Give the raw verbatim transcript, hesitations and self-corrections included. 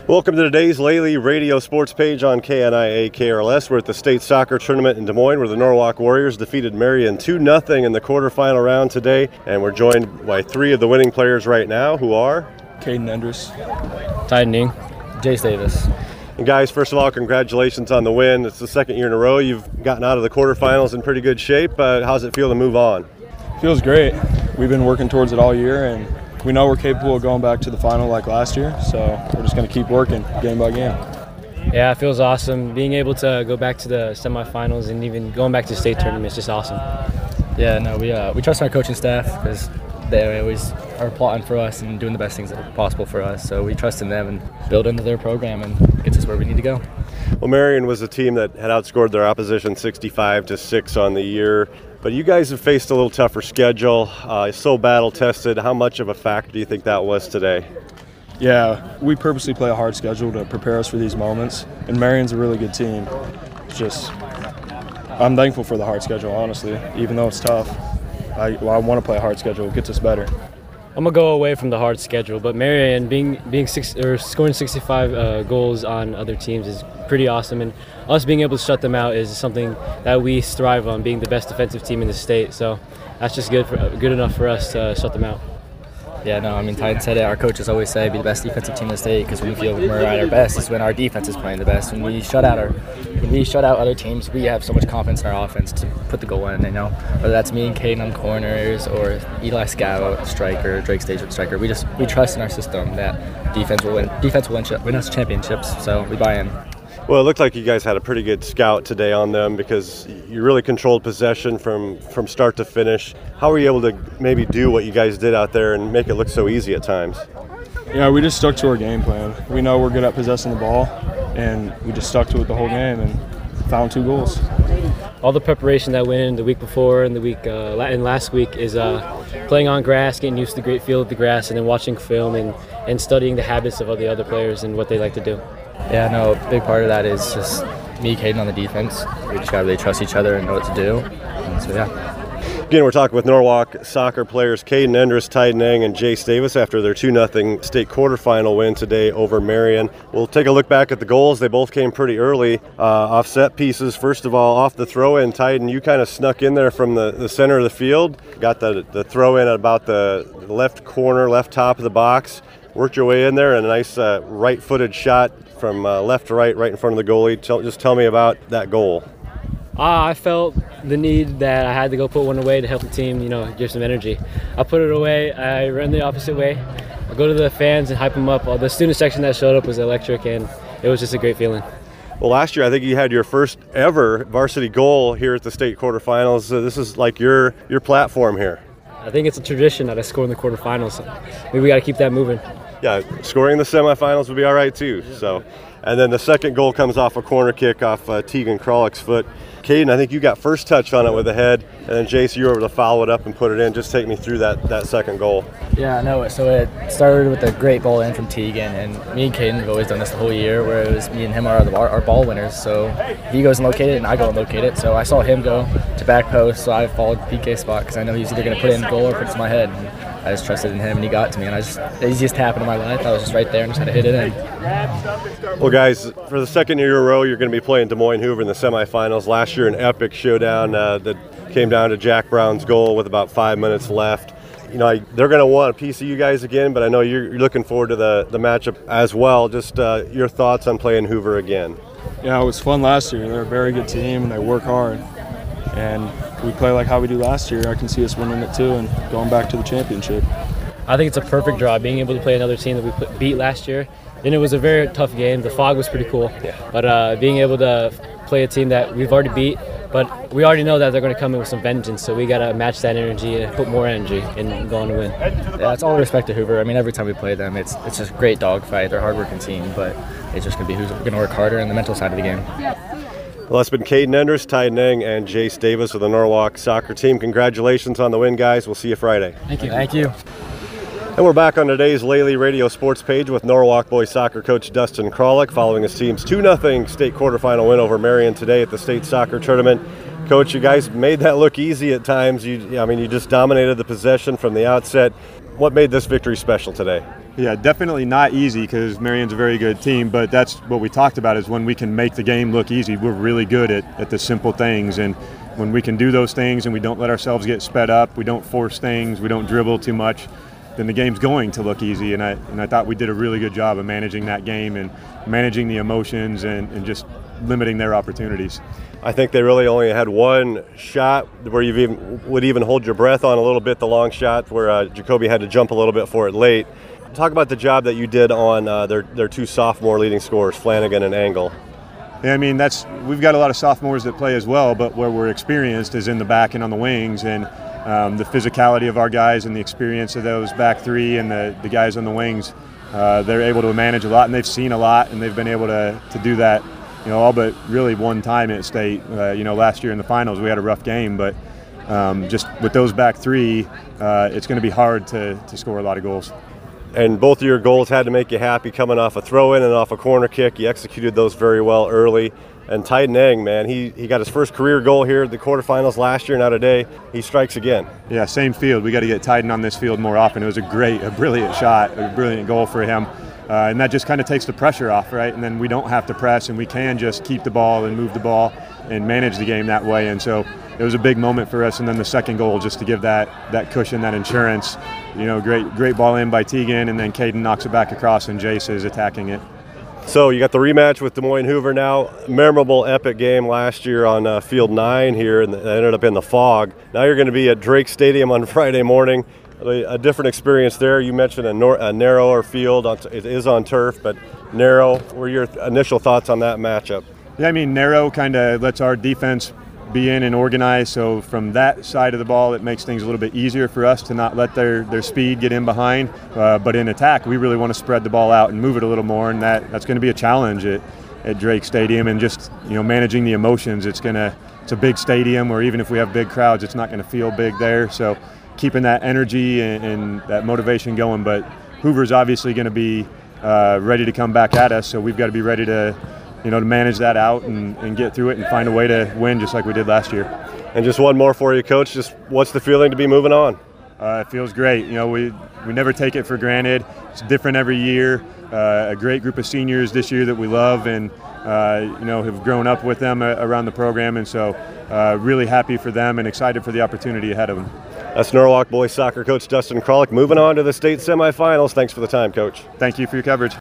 Welcome to today's Lely Radio Sports page on K N I A K R L S. We're at the state soccer tournament in Des Moines where the Norwalk Warriors defeated Marion two nothing in the quarterfinal round today. And we're joined by three of the winning players right now who are Caden Enders, Tyden Ning, Jace Davis. And guys, first of all, congratulations on the win. It's the second year in a row you've gotten out of the quarterfinals in pretty good shape. Uh, how's it feel to move on? Feels great. We've been working towards it all year, and we know we're capable of going back to the final like last year, so we're just going to keep working game by game. Yeah, it feels awesome. Being able to go back to the semifinals and even going back to the state tournament is just awesome. Yeah, no, we uh, we trust our coaching staff because they always are plotting for us and doing the best things that are possible for us. So we trust in them and build into their program and gets us where we need to go. Well, Marion was a team that had outscored their opposition sixty-five to six on the year. But you guys have faced a little tougher schedule, uh, so battle-tested. How much of a factor do you think that was today? Yeah, we purposely play a hard schedule to prepare us for these moments, and Marion's a really good team. It's just, I'm thankful for the hard schedule, honestly. Even though it's tough, I, well, I want to play a hard schedule. It gets us better. I'm gonna go away from the hard schedule, but Marion being being six or scoring sixty-five uh, goals on other teams is pretty awesome, and us being able to shut them out is something that we strive on, being the best defensive team in the state. So that's just good for good enough for us to shut them out. Yeah, no, I mean, Tyden said it. Our coaches always say be the best defensive team in the state because we feel when we're at our best is when our defense is playing the best. When we shut out our, when we shut out other teams, we have so much confidence in our offense to put the goal in. You know, whether that's me and Caden on corners or Eli Scavo striker, Drake Stage striker, we just we trust in our system that defense will win. Defense will win, win us championships. So we buy in. Well, it looked like you guys had a pretty good scout today on them because you really controlled possession from, from start to finish. How were you able to maybe do what you guys did out there and make it look so easy at times? Yeah, we just stuck to our game plan. We know we're good at possessing the ball, and we just stuck to it the whole game and found two goals. All the preparation that went in the week before and the week uh, and last week is uh, playing on grass, getting used to the great feel of the grass, and then watching film and, and studying the habits of all the other players and what they like to do. Yeah, no, a big part of that is just me, Caden on the defense. We just got to really trust each other and know what to do. And so, yeah. Again, we're talking with Norwalk soccer players Caden Enders, Tyden Ning, and Jace Davis after their two nothing state quarterfinal win today over Marion. We'll take a look back at the goals. They both came pretty early. Uh, off set pieces, first of all, off the throw-in, Tyden, you kind of snuck in there from the, the center of the field. Got the, the throw-in at about the left corner, left top of the box. Worked your way in there and a nice uh, right-footed shot from uh, left to right, right in front of the goalie. Tell, just tell me about that goal. Uh, I felt the need that I had to go put one away to help the team, you know, give some energy. I put it away. I ran the opposite way. I go to the fans and hype them up. The student section that showed up was electric, and it was just a great feeling. Well, last year I think you had your first ever varsity goal here at the state quarterfinals. So this is like your your platform here. I think it's a tradition that I score in the quarterfinals. Maybe we got to keep that moving. Yeah, scoring in the semifinals would be all right too. So, and then the second goal comes off a corner kick off uh, Tegan Krolick's foot. Caden, I think you got first touch on it with the head, and then Jace, you were able to follow it up and put it in. Just take me through that, that second goal. Yeah, no, so it started with a great ball in from Tegan, and me and Caden have always done this the whole year, where it was me and him are the our ball winners. So he goes and locate it, and I go and locate it. So I saw him go to back post, so I followed the P K spot because I know he's either going to put it in goal or put it to my head. And I just trusted in him, and he got to me, and I just the easiest happened in my life. I was just right there and just had to hit it in. Well, guys, for the second year in a row, you're going to be playing Des Moines Hoover in the semifinals. Last year, an epic showdown uh, that came down to Jack Brown's goal with about five minutes left. You know, I, they're going to want a piece of you guys again, but I know you're, you're looking forward to the, the matchup as well. Just uh, your thoughts on playing Hoover again. Yeah, it was fun last year. They're a very good team, and they work hard. And we play like how we do last year. I can see us winning it too and going back to the championship. I think it's a perfect draw, being able to play another team that we put, beat last year. And it was a very tough game. The fog was pretty cool. Yeah. But uh, being able to play a team that we've already beat, but we already know that they're going to come in with some vengeance, so we got to match that energy and put more energy and go on to win. Yeah, it's all respect to Hoover. I mean, every time we play them, it's it's just a great dogfight. They're a hard-working team, but it's just going to be who's going to work harder in the mental side of the game. Well, that's been Caden Enders, Tyden Ning, and Jace Davis of the Norwalk soccer team. Congratulations on the win, guys. We'll see you Friday. Thank you. Thank you. And we're back on today's Lely Radio Sports page with Norwalk boys soccer coach Dustin Krolick following his team's two nothing state quarterfinal win over Marion today at the state soccer tournament. Coach, you guys made that look easy at times. You, I mean, you just dominated the possession from the outset. what made this victory special today? Yeah, definitely not easy because Marion's a very good team, but that's what we talked about is when we can make the game look easy, we're really good at, at the simple things. And when we can do those things and we don't let ourselves get sped up, we don't force things, we don't dribble too much, then the game's going to look easy. And I, and I thought we did a really good job of managing that game and managing the emotions and, and just limiting their opportunities. I think they really only had one shot where you even would even hold your breath on a little bit, the long shot where uh, Jacoby had to jump a little bit for it late. Talk about the job that you did on uh, their, their two sophomore leading scorers, Flanagan and Angle. Yeah, I mean, that's we've got a lot of sophomores that play as well, but where we're experienced is in the back and on the wings, and um, the physicality of our guys and the experience of those back three and the, the guys on the wings, uh, they're able to manage a lot, and they've seen a lot, and they've been able to, to do that, you know, all but really one time at state. Uh, you know, last year in the finals we had a rough game, but um, just with those back three, uh, it's going to be hard to, to score a lot of goals. And both of your goals had to make you happy coming off a throw-in and off a corner kick. You executed those very well early. And Tyden Eng, man, he, he got his first career goal here at the quarterfinals last year. Now today, he strikes again. Yeah, same field. We got to get Tyden on this field more often. It was a great, a brilliant shot, a brilliant goal for him. Uh, and that just kind of takes the pressure off, right? And then we don't have to press, and we can just keep the ball and move the ball and manage the game that way. And so it was a big moment for us. And then the second goal, just to give that that cushion, that insurance. You know, great great ball in by Tegan, and then Caden knocks it back across, and Jace is attacking it. So you got the rematch with Des Moines Hoover now. Memorable, epic game last year on uh, Field nine here, and that ended up in the fog. Now you're going to be at Drake Stadium on Friday morning. A different experience there. You mentioned a, nor- a narrower field. On t- it is on turf, but narrow. What were your initial thoughts on that matchup? Yeah, I mean, narrow kind of lets our defense be in and organize. So from that side of the ball, it makes things a little bit easier for us to not let their, their speed get in behind. Uh, but in attack, we really want to spread the ball out and move it a little more, and that, that's going to be a challenge at, at Drake Stadium. And just, you know, managing the emotions. It's gonna it's a big stadium where even if we have big crowds, it's not going to feel big there. So keeping that energy and, and that motivation going. But Hoover's obviously going to be uh, ready to come back at us, so we've got to be ready to, you know, to manage that out and, and get through it and find a way to win just like we did last year. And just one more for you, Coach. Just what's the feeling to be moving on? Uh, it feels great. You know, we we never take it for granted. It's different every year. Uh, a great group of seniors this year that we love and uh, you know have grown up with them uh, around the program, and so uh, really happy for them and excited for the opportunity ahead of them. That's Norwalk boys soccer coach Dustin Kralik moving on to the state semifinals. Thanks for the time, Coach. Thank you for your coverage.